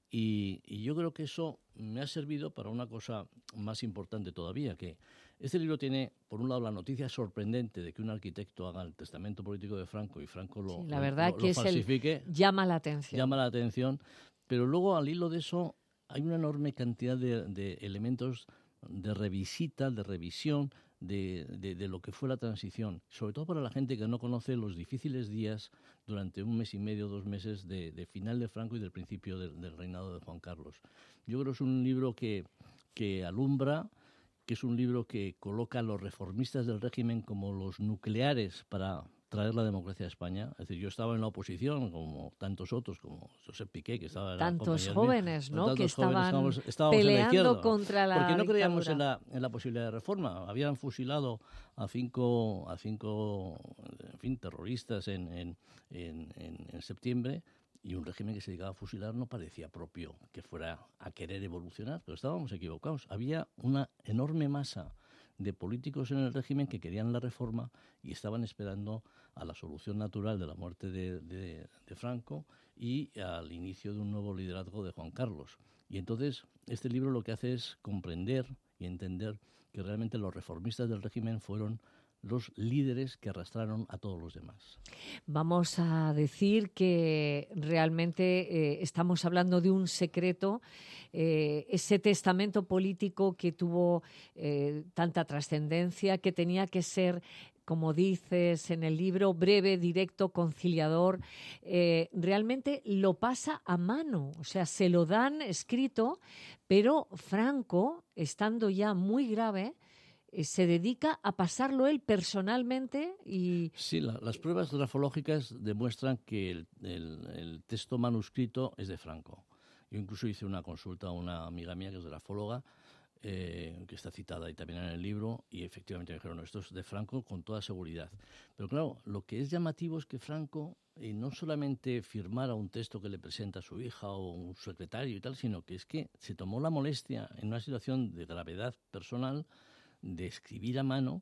y, y yo creo que eso me ha servido para una cosa más importante todavía, que este libro tiene, por un lado, la noticia sorprendente de que un arquitecto haga el testamento político de Franco y Franco lo, sí, la verdad lo, que lo falsifique. Es el, llama la atención. Llama la atención, pero luego al hilo de eso hay una enorme cantidad de, de elementos de revisita, de revisión, De, de, de lo que fue la transición, sobre todo para la gente que no conoce los difíciles días durante un mes y medio, dos meses de, de final de Franco y del principio del, del reinado de Juan Carlos. Yo creo que es un libro que, que alumbra, que es un libro que coloca a los reformistas del régimen como los nucleares para traer la democracia a España. Es decir, yo estaba en la oposición, como tantos otros, como Josep Piqué, que estaba en la Tantos jóvenes, ¿no? Tantos que estaban jóvenes, estábamos, estábamos peleando contra la Porque no creíamos en dictadura. la, en la posibilidad de reforma. Habían fusilado a cinco, a cinco en fin, terroristas en, en, en, en, en septiembre, y un régimen que se dedicaba a fusilar no parecía propio que fuera a querer evolucionar, pero estábamos equivocados. Había una enorme masa de políticos en el régimen que querían la reforma y estaban esperando a la solución natural de la muerte de, de, de Franco y al inicio de un nuevo liderazgo de Juan Carlos. Y entonces este libro lo que hace es comprender y entender que realmente los reformistas del régimen fueron los líderes que arrastraron a todos los demás. Vamos a decir que realmente eh, estamos hablando de un secreto, eh, ese testamento político que tuvo eh, tanta trascendencia, que tenía que ser, como dices en el libro, breve, directo, conciliador. Eh, realmente lo pasa a mano, o sea, se lo dan escrito, pero Franco, estando ya muy grave, se dedica a pasarlo él personalmente y... Sí, la, las pruebas grafológicas demuestran que el, el, el texto manuscrito es de Franco. Yo incluso hice una consulta a una amiga mía que es grafóloga, eh, que está citada ahí también en el libro, y efectivamente me dijeron, no, esto es de Franco con toda seguridad. Pero claro, lo que es llamativo es que Franco eh, no solamente firmara un texto que le presenta a su hija o un secretario y tal, sino que es que se tomó la molestia en una situación de gravedad personal de escribir a mano,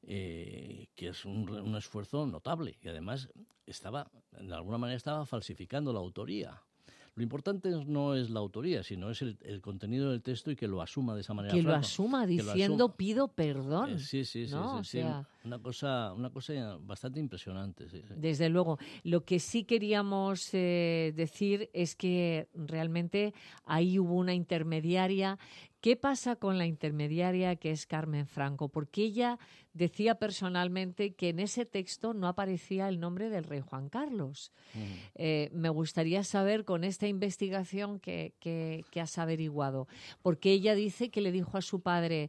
eh, que es un, un esfuerzo notable, y además estaba, de alguna manera estaba falsificando la autoría. Lo importante no es la autoría, sino es el, el contenido del texto y que lo asuma de esa manera. Que Franco, lo asuma que diciendo lo asuma. pido perdón. Eh, sí, sí, sí, ¿no? sí, O sea, sí. Una cosa, una cosa bastante impresionante. Sí, sí. Desde luego. Lo que sí queríamos eh, decir es que realmente ahí hubo una intermediaria. ¿Qué pasa con la intermediaria que es Carmen Franco? Porque ella decía personalmente que en ese texto no aparecía el nombre del rey Juan Carlos. Mm. Eh, me gustaría saber con esta investigación que, que, que has averiguado. Porque ella dice que le dijo a su padre...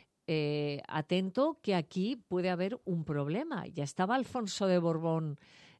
Eh, atento que aquí puede haber un problema. Ya estaba Alfonso de Borbón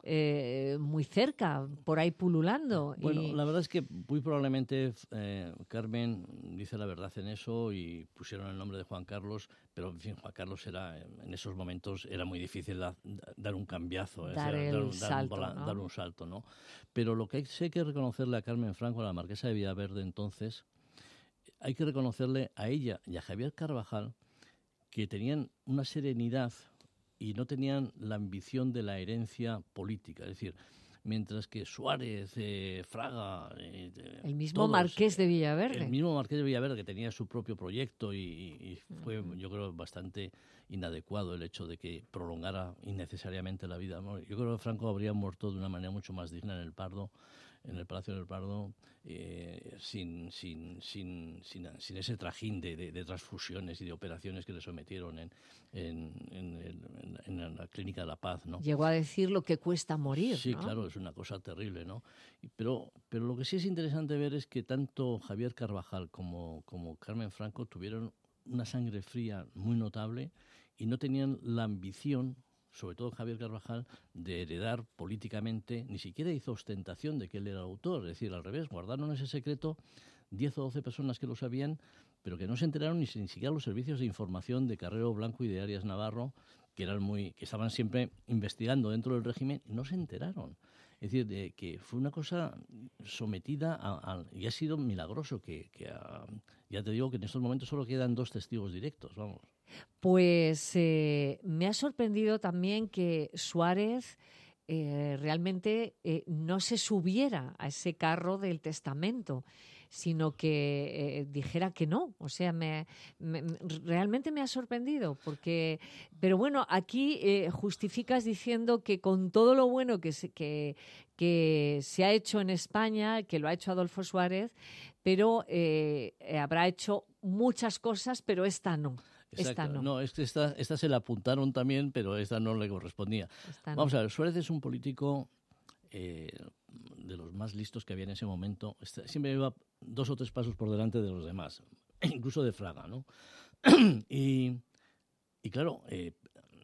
eh, muy cerca, por ahí pululando. Bueno, y... la verdad es que muy probablemente eh, Carmen dice la verdad en eso y pusieron el nombre de Juan Carlos, pero en fin, Juan Carlos era, en esos momentos era muy difícil da, dar un cambiazo, dar, eh, el dar, un, salto, dar, un, ¿no? dar un salto, ¿no? Pero lo que hay, sí hay que reconocerle a Carmen Franco, a la marquesa de Villaverde entonces, hay que reconocerle a ella y a Javier Carvajal que tenían una serenidad y no tenían la ambición de la herencia política. Es decir, mientras que Suárez, eh, Fraga... Eh, el mismo todos, Marqués de Villaverde. El mismo Marqués de Villaverde, que tenía su propio proyecto y, y fue, uh-huh. yo creo, bastante inadecuado el hecho de que prolongara innecesariamente la vida. Yo creo que Franco habría muerto de una manera mucho más digna en el Pardo, en el Palacio del Pardo, eh, sin, sin, sin, sin, sin ese trajín de, de, de transfusiones y de operaciones que le sometieron en, en, en, en, en la Clínica de la Paz, ¿no? Llegó a decir lo que cuesta morir, Sí, ¿no? claro, es una cosa terrible, ¿no? Pero, pero lo que sí es interesante ver es que tanto Javier Carvajal como, como Carmen Franco tuvieron una sangre fría muy notable y no tenían la ambición, sobre todo Javier Carvajal, de heredar políticamente, ni siquiera hizo ostentación de que él era autor, es decir, al revés, guardaron ese secreto diez o doce personas que lo sabían, pero que no se enteraron ni, ni siquiera los servicios de información de Carrero Blanco y de Arias Navarro, que eran muy, que estaban siempre investigando dentro del régimen, y no se enteraron. Es decir, de, que fue una cosa sometida a, a, y ha sido milagroso que, que a, ya te digo que en estos momentos solo quedan dos testigos directos, vamos. Pues eh, me ha sorprendido también que Suárez eh, realmente eh, no se subiera a ese carro del testamento, sino que eh, dijera que no. O sea, me, me, realmente me ha sorprendido. Porque, pero bueno, aquí eh, justificas diciendo que con todo lo bueno que se, que, que se ha hecho en España, que lo ha hecho Adolfo Suárez, pero eh, habrá hecho muchas cosas, pero esta no. Exacto. Esta no. No, es que esta, esta se la apuntaron también, pero esta no le correspondía. Esta Vamos no. a ver, Suárez es un político eh, de los más listos que había en ese momento. Siempre iba dos o tres pasos por delante de los demás, incluso de Fraga, ¿no? y, y claro, eh,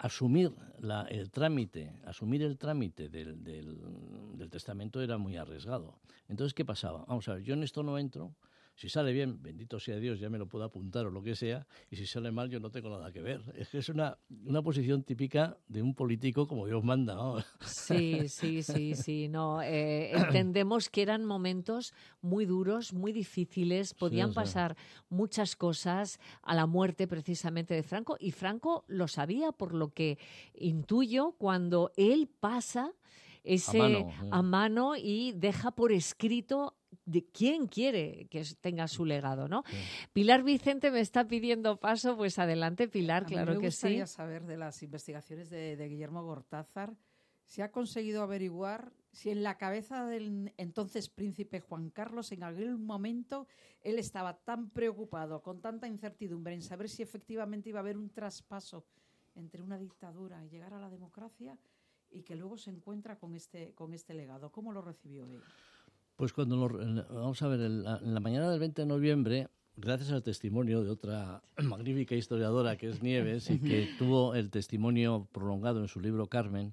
asumir la, el trámite, asumir el trámite del, del, del testamento era muy arriesgado. Entonces, ¿qué pasaba? Vamos a ver, yo en esto no entro. Si sale bien, bendito sea Dios, ya me lo puedo apuntar o lo que sea, y si sale mal, yo no tengo nada que ver. Es que es una, una posición típica de un político como Dios manda, ¿no? Sí, sí, sí, sí. No, eh, entendemos que eran momentos muy duros, muy difíciles, podían sí. pasar muchas cosas a la muerte precisamente de Franco, y Franco lo sabía, por lo que intuyo cuando él pasa ese A mano, sí. a mano y deja por escrito de quién quiere que tenga su legado, ¿no? Sí. Pilar Vicente me está pidiendo paso, pues adelante, Pilar, A claro mí me que sí. Me gustaría saber de las investigaciones de, de Guillermo Gortázar, si ha conseguido averiguar si en la cabeza del entonces príncipe Juan Carlos en algún momento él estaba tan preocupado, con tanta incertidumbre en saber si efectivamente iba a haber un traspaso entre una dictadura y llegar a la democracia, y que luego se encuentra con este, con este legado. ¿Cómo lo recibió él? Pues cuando lo, vamos a ver, en la, en la mañana del veinte de noviembre, gracias al testimonio de otra magnífica historiadora que es Nieves y que tuvo el testimonio prolongado en su libro Carmen,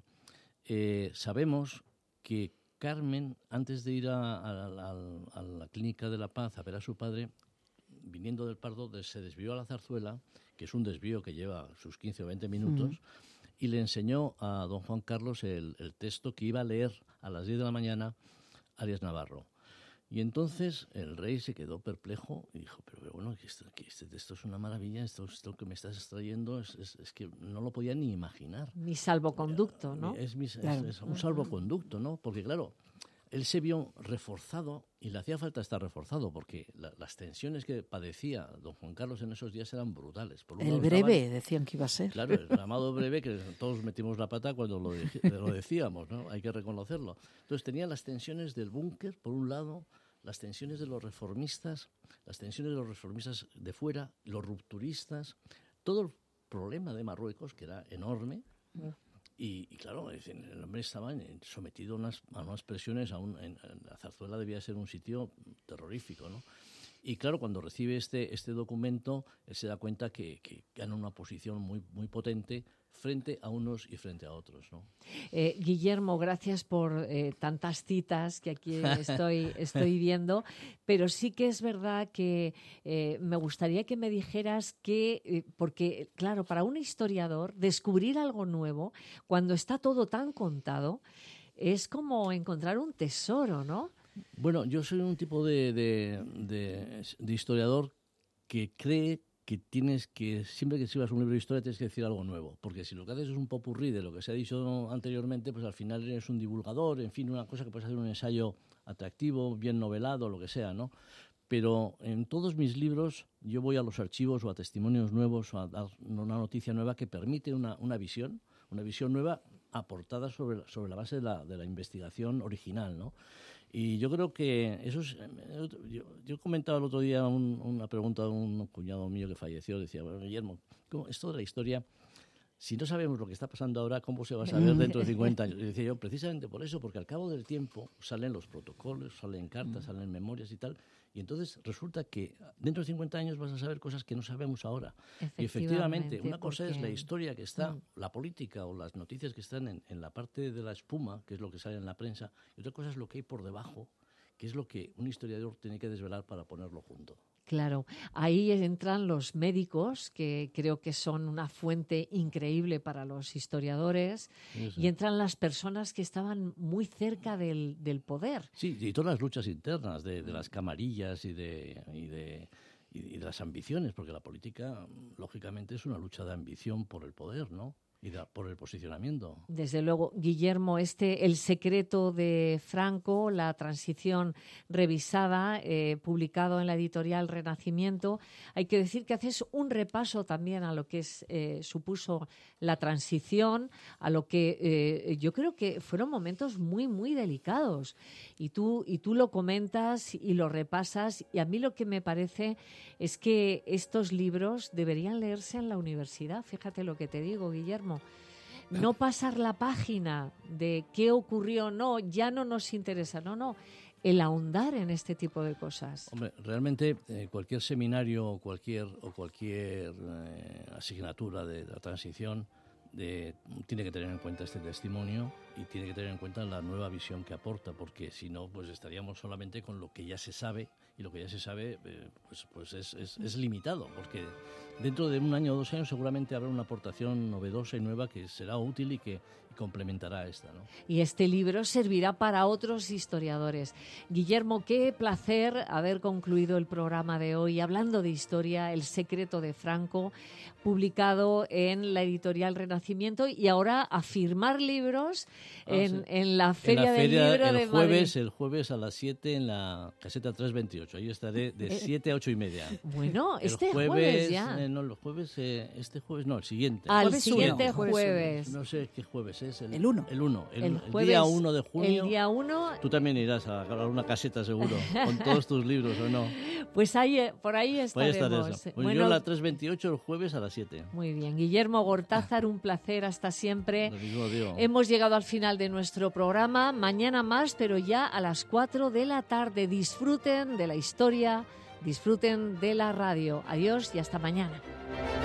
eh, sabemos que Carmen, antes de ir a, a, a, a la Clínica de la Paz a ver a su padre, viniendo del Pardo, se desvió a la Zarzuela, que es un desvío que lleva sus quince o veinte minutos, mm. y le enseñó a don Juan Carlos el, el texto que iba a leer a las diez de la mañana Arias Navarro. Y entonces el rey se quedó perplejo y dijo, pero, pero bueno, que esto, que este texto es una maravilla, esto, esto que me estás extrayendo es, es, es que no lo podía ni imaginar. Mi salvoconducto, ¿no? Es, mi, claro. es, es un salvoconducto, ¿no? Porque claro, él se vio reforzado y le hacía falta estar reforzado porque la, las tensiones que padecía don Juan Carlos en esos días eran brutales. Por un el lado breve, estaban, decían que iba a ser. Claro, el llamado breve, que todos metimos la pata cuando lo, de, lo decíamos, ¿no? Hay que reconocerlo. Entonces tenía las tensiones del búnker, por un lado, las tensiones de los reformistas, las tensiones de los reformistas de fuera, los rupturistas, todo el problema de Marruecos, que era enorme. Mm. Y, y claro, el hombre estaba sometido a unas, a unas presiones, a un, en, en la Zarzuela debía ser un sitio terrorífico, ¿no? Y claro, cuando recibe este, este documento, él se da cuenta que, que gana una posición muy, muy potente frente a unos y frente a otros, ¿no? Eh, Guillermo, gracias por eh, tantas citas que aquí estoy, estoy viendo, pero sí que es verdad que eh, me gustaría que me dijeras que, eh, porque claro, para un historiador descubrir algo nuevo, cuando está todo tan contado, es como encontrar un tesoro, ¿no? Bueno, yo soy un tipo de, de, de, de historiador que cree que tienes que, siempre que escribas un libro de historia, tienes que decir algo nuevo, porque si lo que haces es un popurrí de lo que se ha dicho anteriormente, pues al final eres un divulgador, en fin, una cosa que puedes hacer un ensayo atractivo, bien novelado, lo que sea, ¿no? Pero en todos mis libros yo voy a los archivos o a testimonios nuevos o a dar una noticia nueva que permite una, una visión, una visión nueva aportada sobre, sobre la base de la, de la investigación original, ¿no? Y yo creo que eso es... Yo, yo comentaba el otro día un, una pregunta de un cuñado mío que falleció. Decía, bueno, Guillermo, ¿cómo, esto de la historia, si no sabemos lo que está pasando ahora, ¿cómo se va a saber dentro de cincuenta años? Y decía yo, precisamente por eso, porque al cabo del tiempo salen los protocolos, salen cartas, salen memorias y tal, y entonces resulta que dentro de cincuenta años vas a saber cosas que no sabemos ahora. Efectivamente, y efectivamente, una cosa porque... es la historia que está, mm. la política o las noticias que están en, en la parte de la espuma, que es lo que sale en la prensa, y otra cosa es lo que hay por debajo, que es lo que un historiador tiene que desvelar para ponerlo junto. Claro, ahí entran los médicos, que creo que son una fuente increíble para los historiadores, sí, sí. y entran las personas que estaban muy cerca del, del poder. Sí, y todas las luchas internas de, de las camarillas y de, y, de, y de las ambiciones, porque la política, lógicamente, es una lucha de ambición por el poder, ¿no? Y da, por el posicionamiento. Desde luego, Guillermo, este El secreto de Franco, la transición revisada, eh, publicado en la editorial Renacimiento. Hay que decir que haces un repaso también a lo que es, eh, supuso la transición, a lo que eh, yo creo que fueron momentos muy, muy delicados. Y tú, y tú lo comentas y lo repasas, y a mí lo que me parece es que estos libros deberían leerse en la universidad. Fíjate lo que te digo, Guillermo. No pasar la página de qué ocurrió, no, ya no nos interesa, no, no, el ahondar en este tipo de cosas. Hombre, realmente eh, cualquier seminario o cualquier, o cualquier eh, asignatura de la transición de, tiene que tener en cuenta este testimonio y tiene que tener en cuenta la nueva visión que aporta, porque si no, pues estaríamos solamente con lo que ya se sabe, y lo que ya se sabe eh, pues, pues es, es, es limitado, porque dentro de un año o dos años seguramente habrá una aportación novedosa y nueva que será útil y que y complementará esta, ¿no? Y este libro servirá para otros historiadores. Guillermo, qué placer haber concluido el programa de hoy hablando de historia, El secreto de Franco, publicado en la editorial Renacimiento, y ahora a firmar libros Ah, en, sí. en la Feria, en la del feria, Libro el de jueves, Madrid. El jueves a las siete en la caseta trescientos veintiocho. Ahí estaré de Eh, siete a ocho y media. Bueno, El este jueves ya. eh, no, el jueves, eh, este jueves, no, el siguiente. Al Jueves siguiente uno. jueves. No sé qué jueves es. El uno. El uno. El, El el jueves, día uno de junio. el día uno. Tú también irás a agarrar una caseta seguro, con todos tus libros, ¿o no? Pues ahí, eh, por ahí Voy a estaremos. estar eso. Pues Bueno, yo en la trescientos veintiocho el jueves a las siete. muy bien. Guillermo Gortázar, un placer, hasta siempre. Lo mismo digo. Hemos llegado al final de nuestro programa. Mañana más, pero ya a las cuatro de la tarde. Disfruten de la historia, disfruten de la radio. Adiós y hasta mañana.